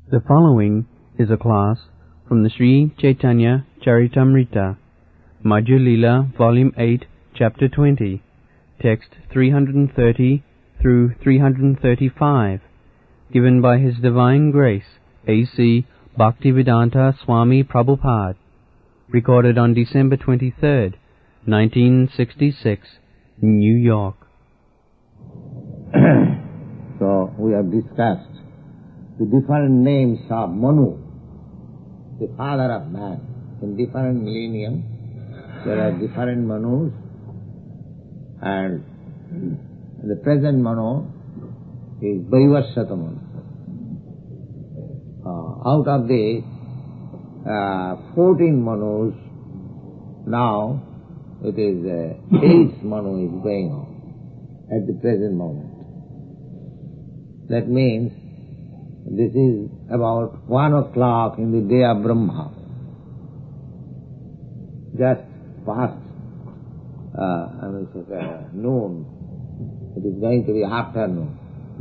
The following is a class from the Sri Chaitanya Charitamrita, Madhya Lila, Volume 8, Chapter 20, Text 330 through 335, given by His Divine Grace, A.C. Bhaktivedanta Swami Prabhupada, recorded on December 23rd, 1966, New York. So we have discussed the different names of Manu, the father of man. In different millennium, there are different Manus, and the present Manu is Vaivasvata Manu. Out of the 14 Manus, now it is 8th Manu is going on at the present moment. That means this is about 1 o'clock in the day of Brahma. Just past noon. It is going to be afternoon.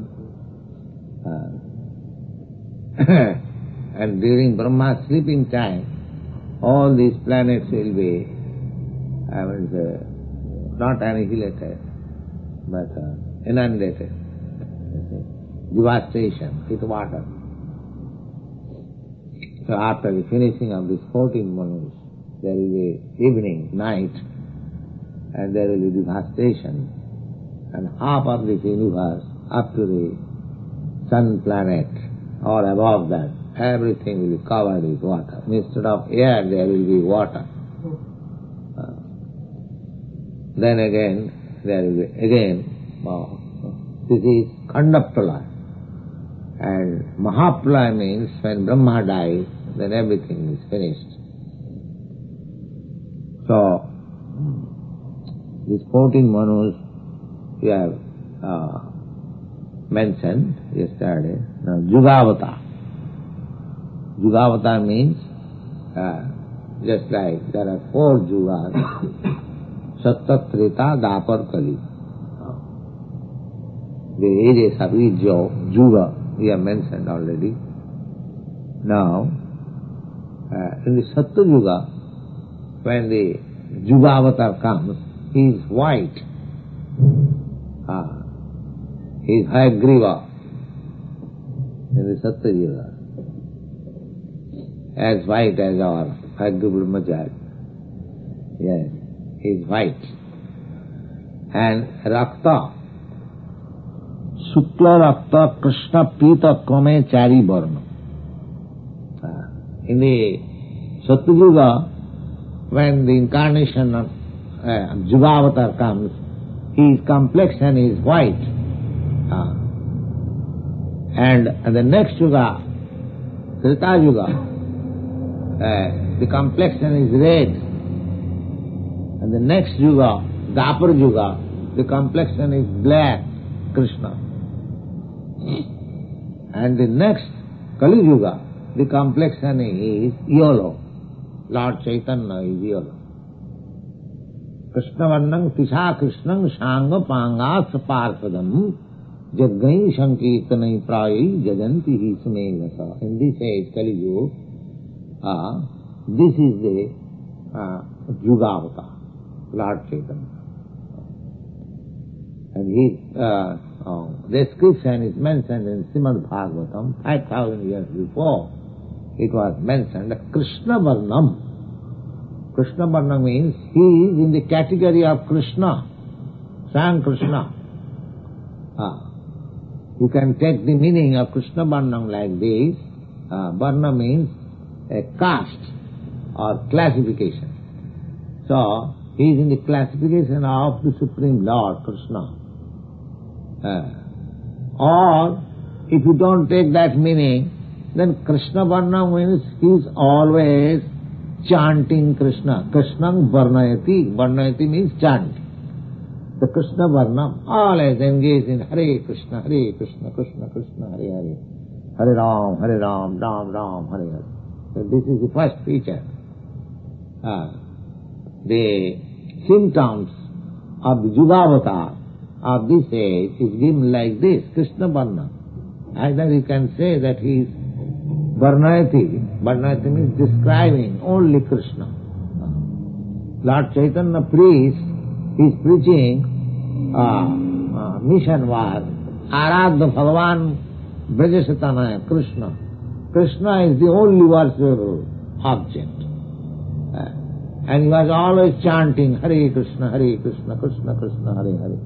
And during Brahma's sleeping time, all these planets will be, not annihilated, but inundated. Devastation with water. So after the finishing of these 14 Manus, there will be evening, night, and there will be devastation. And half of this universe, up to the sun planet, or above that, everything will be covered with water. Instead of air, there will be water. Then again, there will be this is Khandapala. And Mahapralaya means when Brahma dies, then everything is finished. So, these 14 Manus we have mentioned yesterday. Now, Jugavata. Jugavata means, just like there are 4 Jugas, Satta, Treta, Dapar, Kali. The areas of each Juga we have mentioned already. Now, in the Sattva Yuga, when the Jugavatar comes, he is white. He is Hayagriva in the Sattva Yuga. As white as our Hayagriva Brahmacharya. Yes, he is white. And Rakta, Shukla Rakta Krishna Pita Kame Chari Varna. In the Satyuga, when the incarnation of Jugavatar comes, his complexion is white. And the next Yuga, Treta Yuga, the complexion is red. And the next Yuga, Dapar Yuga, the complexion is black, Krishna. And the next Kali Yuga, the complexion is yellow. Lord Chaitanya is yellow. Krishna Varnam Tisha Krishnam Shanga Panga Saparpadam Jaggai Sankirtanai Prayi Jajanti Hismevasa. In this age, Kali Yuga, this is the Jugavata, Lord Chaitanya. And his description is mentioned in Srimad Bhagavatam 5,000 years before. It was mentioned that Krishna Varnam. Krishna Varnam means he is in the category of Krishna, Swayam Krishna. You can take the meaning of Krishna Varnam like this. Varna means a caste or classification. So, he is in the classification of the Supreme Lord, Krishna. Or, if you don't take that meaning, then Krishna Varna means he is always chanting Krishna. Krishnam Varnayati. Varnayati means chant. The Krishna Varna always engaged in Hare Krishna, Krishna Krishna, Hare Hare. Hare Ram, Ram Ram, Hare Hare. So this is the first feature. The symptoms of the Jugavatar of this age is given like this, Krishna Varna. Either you can say that he is Varnayati. Varnayati means describing only Krishna. Lord Chaitanya priest is preaching mission was Aradha Bhagavan Brajasatanaya Krishna. Krishna is the only worshipable object. And he was always chanting Hare Krishna, Krishna Krishna, Hare Hare.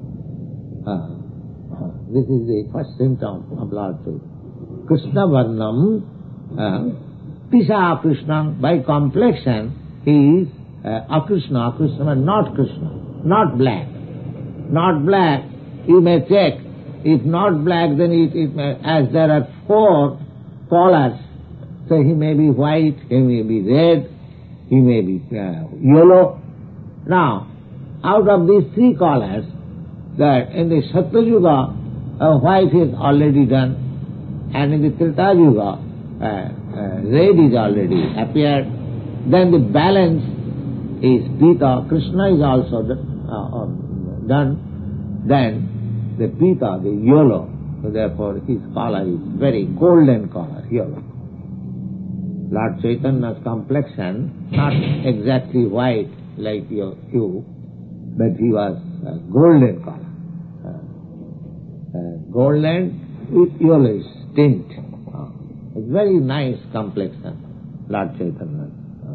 This is the first symptom of Lord Chaitanya. Krishna Varnam, Tisha Krishna, by complexion, he is Akrishna, but not Krishna, not black. Not black, you may check. If not black, then it may, as there are 4 colors, so he may be white, he may be red, he may be yellow. Now, out of these 3 colors, that in the Satyayuga, white is already done, and in the Treta Yuga, red is already appeared. Then the balance is Pita. Krishna is also done. Then the Pita, the yellow, so therefore his color is very golden color, yellow. Lord Chaitanya's complexion, not exactly white like you, but he was golden color. Golden with yellowish tint. It's very nice complexion, Lord Chaitanya.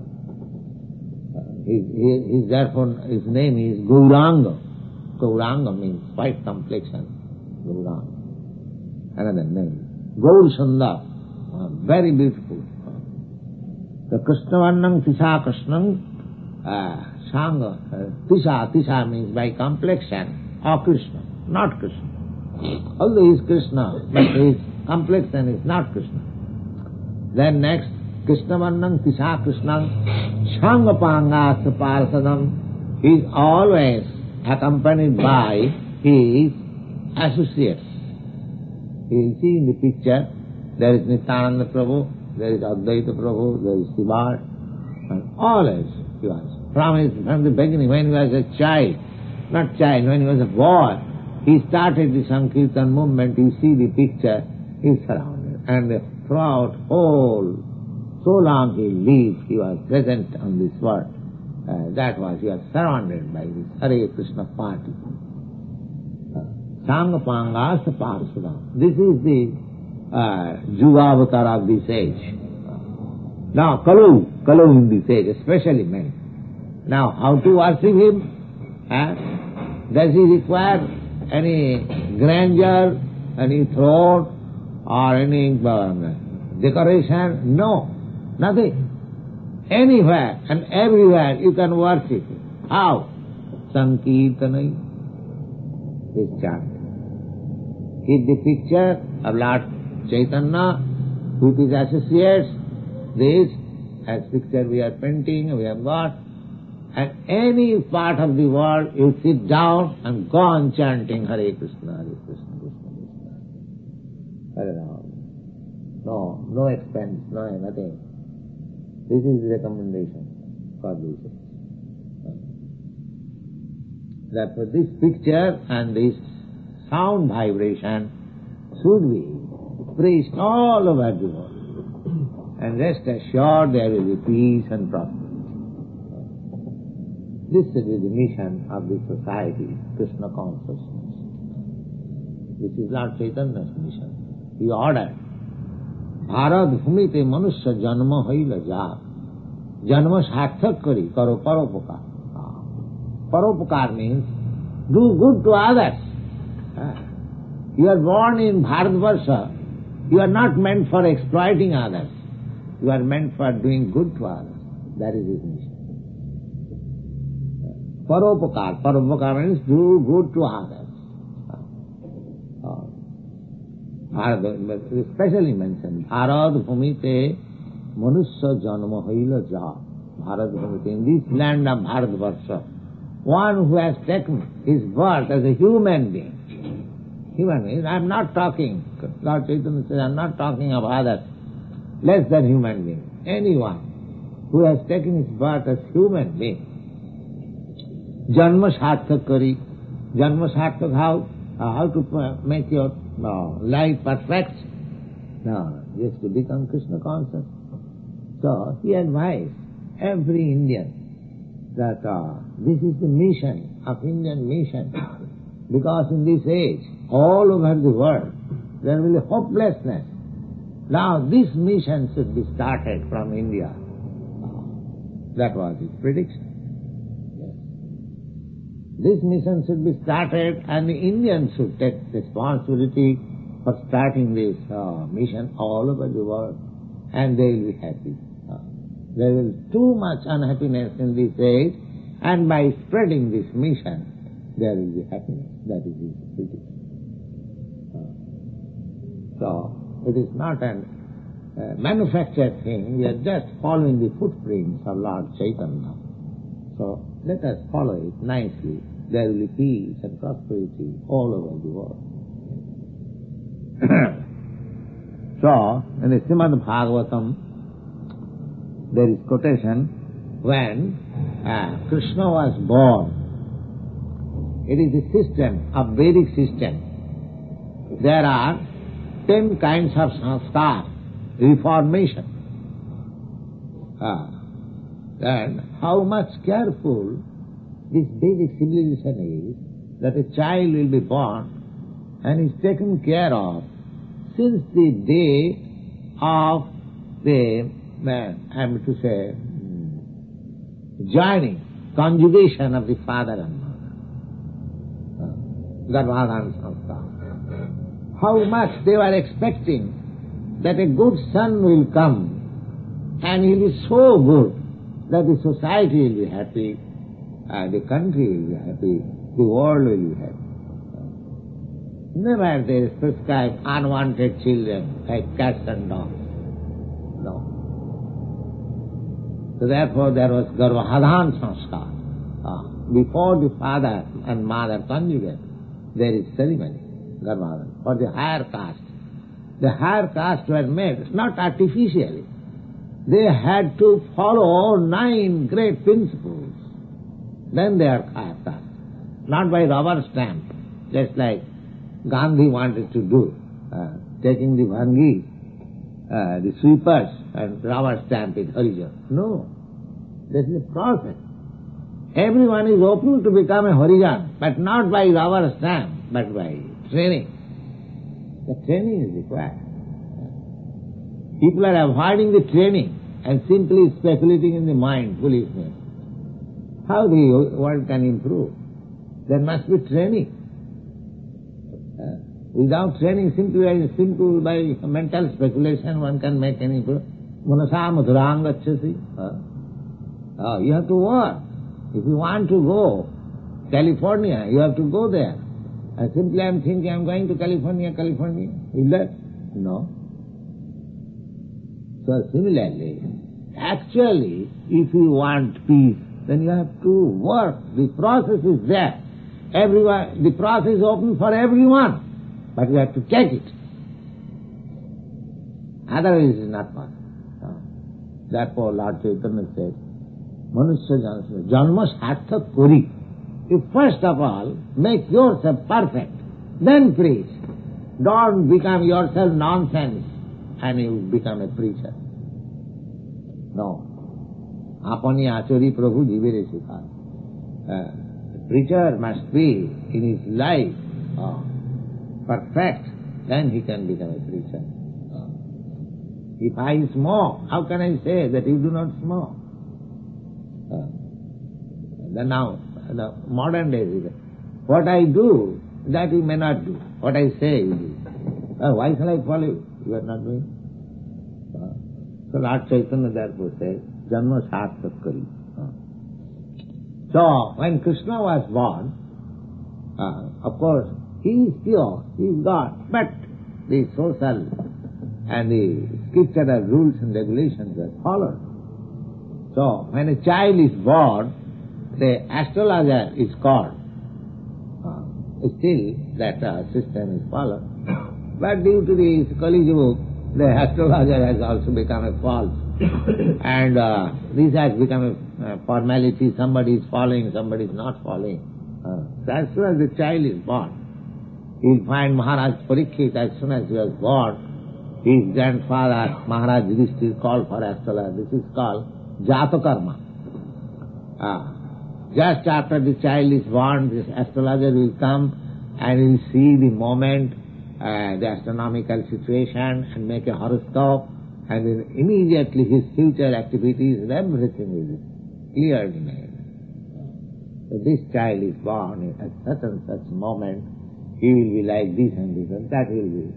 Therefore his name is Gauranga. Gauranga means white complexion. Gauranga. Another name. Gaur Sundar. Very beautiful. The Krishnavannam Tisha Krishnam Sangha. Tisha means by complexion or Krishna, not Krishna. Although he is Krishna, but his complexion is not Krishna. Then next, Krishnavannam Tisha Krishnam Shangapanga Parsadam. He is always accompanied by his associates. You will see in the picture, there is Nityananda Prabhu, there is Advaita Prabhu, there is Siddharth, and always he was. From the beginning, when he was a child, when he was a boy, he started the Sankirtan movement. You see the picture, he is surrounded. And throughout so long he lived, he was present on this world. He was surrounded by this Hare Krishna party. Sangapanga Saparsadam. This is the Jugavatar of this age. Now, Kalu in this age, especially men. Now, how to worship him? Does he require any grandeur, any throne, or any decoration? No, nothing. Anywhere and everywhere you can worship him. How? Sankirtanai. This chant. Keep the picture of Lord Chaitanya with his associates. This, as picture we are painting, we have got. And any part of the world, you sit down and go on chanting Hare Krishna, Hare Krishna, Krishna Krishna, Hare Rama. No expense, no nothing. This is the recommendation for this. Therefore, this picture and this sound vibration should be preached all over the world. And rest assured there will be peace and prosperity. This is the mission of the society, Krishna consciousness. This is Lord Chaitanya's mission. He ordered, Bharat bhumite manusya janma haila ja. Janma sarthak kari, karo paropakar. Paropakar means do good to others. You are born in Bharatvarsha. You are not meant for exploiting others. You are meant for doing good to others. That is his mission. Paropakar. Paropakar means do good to others. Especially mentioned, Bharat Bhumite Manusya Janma Haila Ja. Bharat Bhumite. In this land of Bharatvarsha, one who has taken his birth as a human being. Human being. I am not talking, Lord Chaitanya says, I am not talking of others, less than human being. Anyone who has taken his birth as human being. Janma sarthak kari. Janma sarthak, how to make your life perfect. No, he has to become Krishna conscious. So he advised every Indian that this is the mission of Indian mission, because in this age, all over the world, there will be hopelessness. Now this mission should be started from India. That was his prediction. Yes. This mission should be started, and the Indians should take responsibility for starting this mission all over the world, and they will be happy. There is too much unhappiness in this age, and by spreading this mission, there will be happiness. That is his prediction. So, it is not a manufactured thing. We are just following the footprints of Lord Chaitanya. So, let us follow it nicely. There will be peace and prosperity all over the world. So, in the Srimad Bhagavatam, there is quotation, when Krishna was born, it is a system, a Vedic system. There are 10 kinds of sanskar, reformation. And how much careful this Vedic civilization is, that a child will be born and is taken care of since the day of the, joining, conjugation of the father and mother. Garbhadhan sanskar. How much they were expecting that a good son will come and he will be so good that the society will be happy, the country will be happy, the world will be happy. Never they prescribe unwanted children like cats and dogs. No. So therefore there was Garbhadhan sanskar. Before the father and mother conjugate, there is ceremony, Garbhadhan, for the higher caste. The higher caste were made not artificially. They had to follow 9 great principles. Then they are higher caste. Not by rubber stamp, just like Gandhi wanted to do, taking the bhangi, the sweepers, and rubber stamp it, Harijan. No, this is a process. Everyone is open to become a Harijan, but not by rubber stamp, but by training. The training is required. People are avoiding the training and simply speculating in the mind, foolishness. How the world can improve? There must be training. Without training, simple by mental speculation, one can make any improvement. Manasa madhurang gacchasi. You have to work. If you want to go California, you have to go there. And simply I am thinking I am going to California. Is that? No. So similarly, actually, if you want peace, then you have to work. The process is there. The process is open for everyone. But you have to take it. Otherwise it is not possible. Therefore Lord Chaitanya said, Manusya janma sarthak kori. You first of all make yourself perfect, then preach. Don't become yourself nonsense and you become a preacher. No. Apani achari prabhu jivere sikha. A preacher must be in his life perfect, then he can become a preacher. If I smoke, how can I say that you do not smoke? Then now, the modern days, what I do, that you may not do. What I say, you do. Why shall I follow you? You are not doing. So Lord Chaitanya therefore says, Janma sarthak kari. So, when Krishna was born, of course, he is pure, he is God, but the social and the scriptural rules and regulations are followed. So, when a child is born, the astrologer is called. Still, that system is followed. But due to the Kali Yuga, the astrologer has also become a false. And this has become a formality. Somebody is following, somebody is not following. So as soon as the child is born, you will find Maharaj Parikshit, as soon as he was born, his grandfather, Maharaj Yudhishthira, called for astrologer. This is called Jatakarma. Just after the child is born, this astrologer will come and will see the moment, the astronomical situation, and make a horoscope, and then immediately his future activities and everything is clearly made. So this child is born at such and such moment, he will be like this and this and that will be.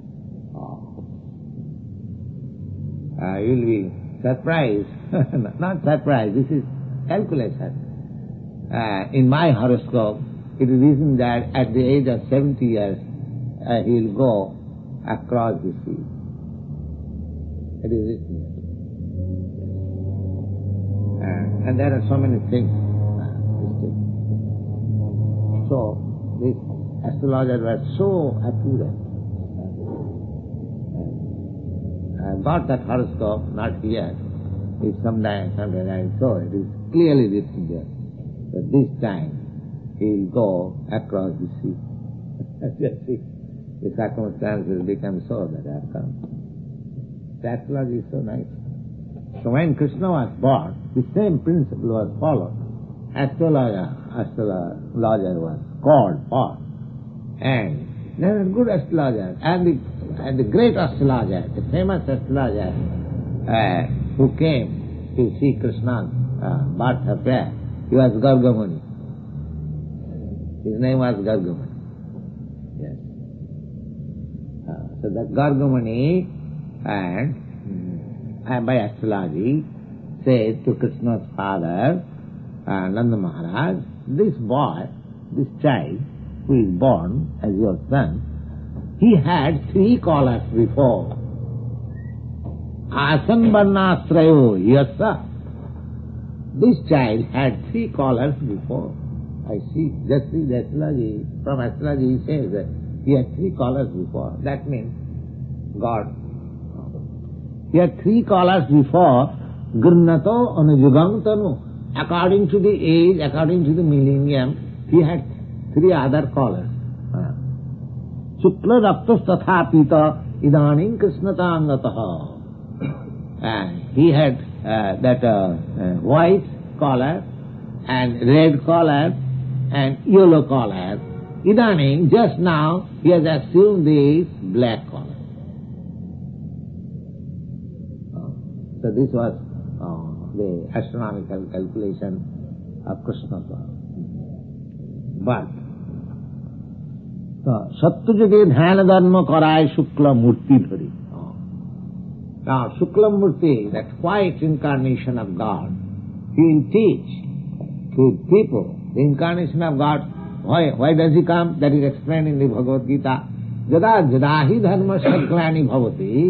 You will be surprised. Not surprised, this is calculation. In my horoscope, it is written that at the age of 70 years, he will go across the sea. It is written here. And there are so many things. So, this astrologer was so accurate. I got that horoscope, not here. If sometime I saw it, is clearly written there. That this time he will go across the sea. Just see, the circumstances become so that I have come. The astrology is so nice. So when Krishna was born, the same principle was followed. Astrologer was called for. And there was good astrologer, and the great astrologer, the famous astrologer who came to see Krishna's birth affair, he was Gargamuni. His name was Gargamuni. Yes. So that Gargamuni and by astrology said to Krishna's father, Nanda Maharaj, this boy, this child who is born as your son, he had 3 collars before. Asan Varnastrayo Yasa. This child had 3 collars before. I see, just see the astrology. From astrology he says that he had 3 collars before. That means God. He had 3 collars before. Gurnato Anujugantanu. According to the age, according to the millennium, he had 3 other collars. Shukla Raktas Tatha Pita Idanim Krishnata Angataha. He had that white collar and red collar and yellow collar. Idanim, just now, he has assumed this black collar. So this was the astronomical calculation of Krishna. But Satyajage Dhyana Dharma Karai Shukla Murti Dhari. Now, Shukla Murti, that white incarnation of God, he will teach to people the incarnation of God. Why does he come? That is explained in the Bhagavad Gita. Jada jadahi dharma shaklani bhavati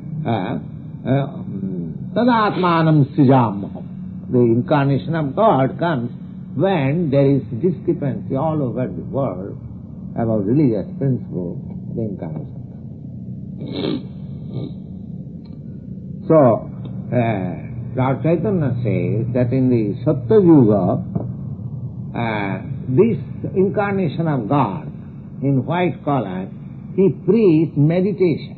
tada atmanam srijamaham. The incarnation of God comes when there is discrepancy all over the world about religious principle, the incarnation. So, Lord Chaitanya says that in the Satya Yuga, this incarnation of God in white collar, he preached meditation.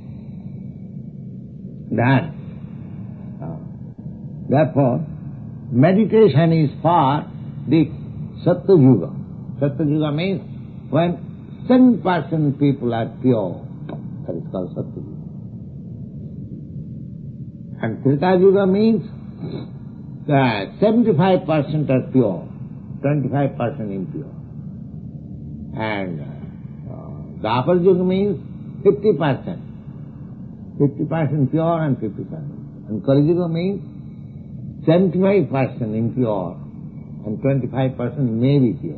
Therefore, meditation is for the Satya Yuga. Satya Yuga means when 7% people are pure. That is called Satya Yuga. And Treta Yuga means that 75% are pure, 25% impure. And Dwapar Yuga means 50%. 50% pure and 50%. And Kali Yuga means 75% impure and 25% may be pure.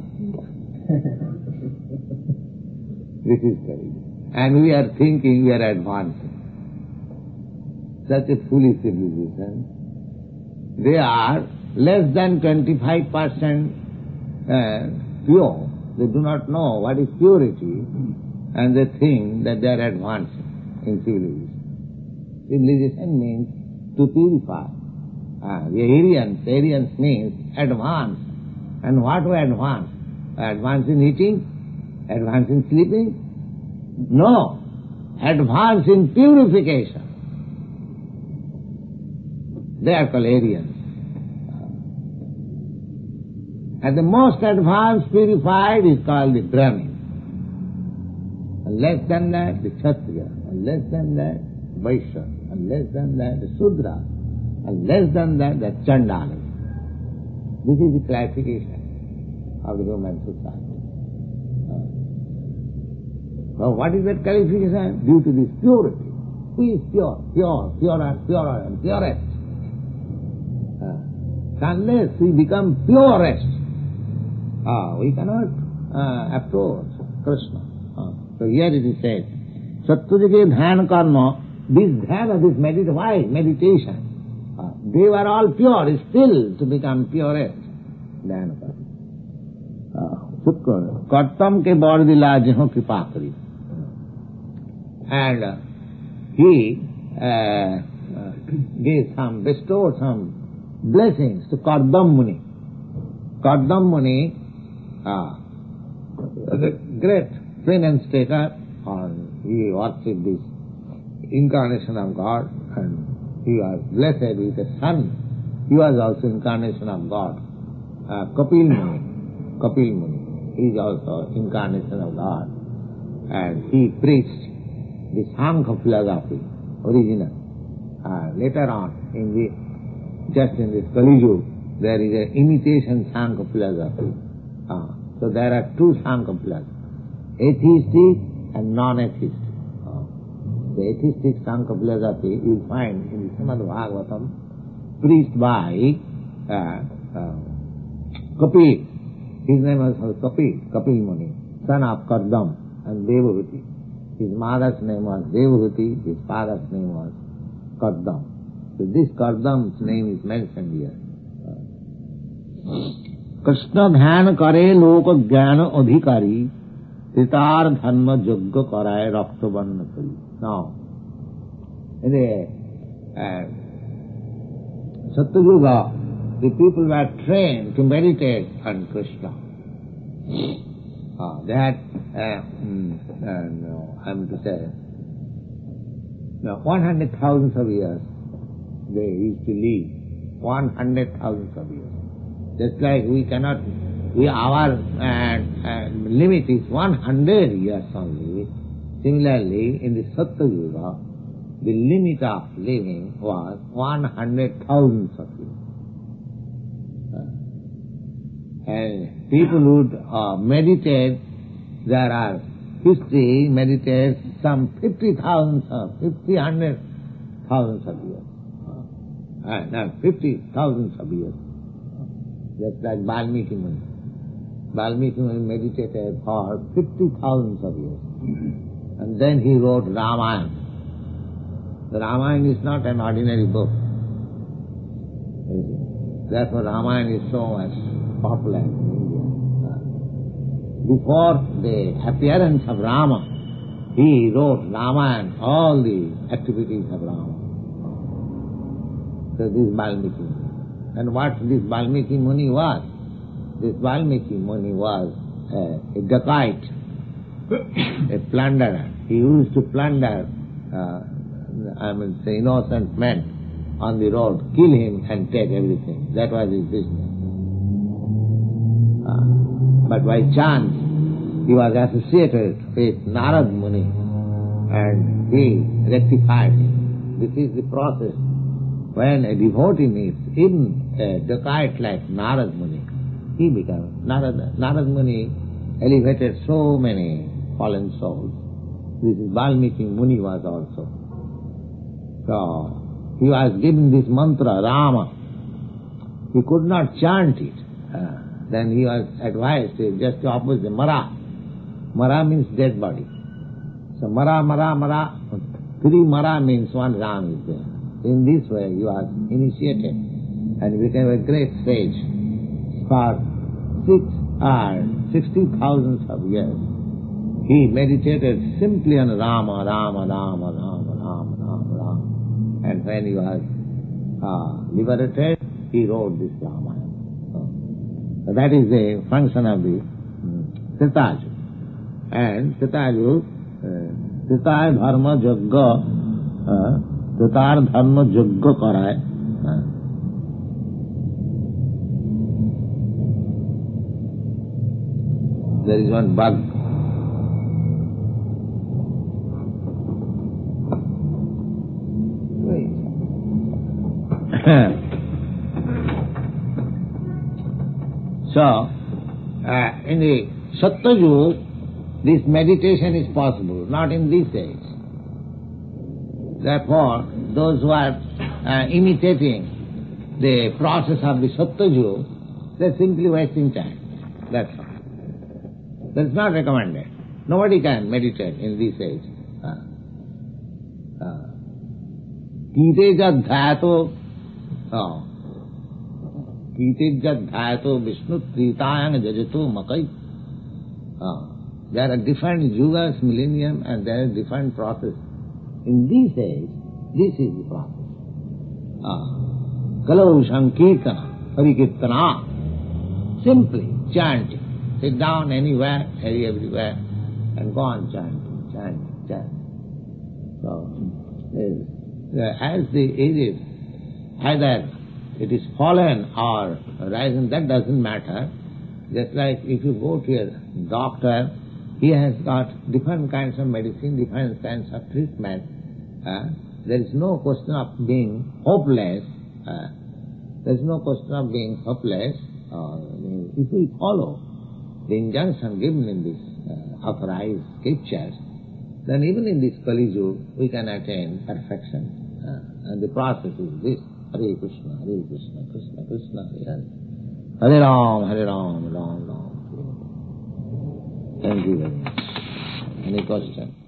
This is Kali Yuga. And we are thinking we are advancing. Such a foolish civilization. They are less than 25% pure. They do not know what is purity, and they think that they are advancing in civilization. Civilization means to purify. The Aryans means advance. And what to advance? Advance in eating? Advance in sleeping? No. advanced in purification. They are called Aryans. And the most advanced purified is called the Brahmin. And less than that, the Kshatriya. And less than that, Vaishya. And less than that, the Sudra. And less than that, the Chandala. This is the classification of the human society. Well, what is that classification? Due to this purity. Who is pure? Purer, and purest. Unless we become purest, we cannot approach Krishna. So here it is said, Sattvajuge dhyan karma, this dhyana, this meditation, they were all pure, still to become purest. Dhyan karma. Kartam ke bar dila jeho kripa kari. And he bestowed some blessings to Kardam Muni. Kardam Muni, the great renunciator, and he worshipped this incarnation of God, and he was blessed with a son. He was also incarnation of God. Kapil Muni, he is also incarnation of God, and he preached the Sankhya philosophy, original. Later on, just in this Kali Yuga, there is an imitation Sankhya philosophy. So there are two Sankhya philosophies, atheistic and non-atheistic. The atheistic Sankhya philosophy you will find in the Srimad Bhagavatam, preached by Kapil. His name was Kapil Muni, son of Kardam and Devahuti. His mother's name was Devahuti, his father's name was Kardam. So this Kardam's name is mentioned here. Krishna dhyan kare lok jnana adhikari, tritar dharma yajna karaye rakta varna kari. Now, in the Satyuga, the people were trained to meditate on Krishna. They had, I am to say, 100,000 of years they used to live. 100,000 of years. Just like our limit is 100 years only. Similarly, in the Satyuga, the limit of living was 100,000 of years. And people would meditate, there are history meditates some 50,000 of years. 50,000 of years. Just like Valmiki Muni. Valmiki Muni meditated for 50,000 of years. And then he wrote Ramayana. The Ramayana is not an ordinary book. Therefore Ramayana is so much popular in India. Before the appearance of Rama, he wrote Ramayana, all the activities of Rama. So this is Valmiki Muni. And what this Valmiki Muni was? This Valmiki Muni was a dacoit, a plunderer. He used to plunder, innocent men on the road, kill him and take everything. That was his business. But by chance, he was associated with Narad Muni and he rectified him. This is the process. When a devotee meets even a dacoit like Narad Muni, he becomes Narad Muni elevated so many fallen souls. This is Valmiki Muni was also. So he was given this mantra, Rama. He could not chant it. Then he was advised just to opposite, Mara. Mara means dead body. So Mara. 3 Mara means 1 Ram is there. In this way he was initiated and became a great sage. For 60,000 of years he meditated simply on Rama. And when he was liberated, he wrote this Ramayana. So that is the function of the Treta Yuga. And Treta Yuga, Tritar dharma yajna karaye. There is one bug. Wait. So, in the Satyajug, this meditation is possible, not in this age. Therefore, those who are imitating the process of the Satyajug, they are simply wasting time. That's all. That's not recommended. Nobody can meditate in this age. Kitejadhyato Vishnu Tritayang Jajato Makai. There are different yugas, millennium, and there are different processes. In this age, this is the process. Kalau Sankirtana, Harikirtana, simply chanting. Sit down anywhere, everywhere, and go on chanting. So, as the ages, either it is fallen or risen, that doesn't matter. Just like if you go to a doctor, he has got different kinds of medicine, different kinds of treatment. There is no question of being hopeless. There is no question of being hopeless. If we follow the injunction given in this authorized scriptures, then even in this Kali Yuga we can attain perfection. And the process is this: Hare Krishna, Krishna Krishna, Hare Ram, Ram Ram. Thank you very much. Any question?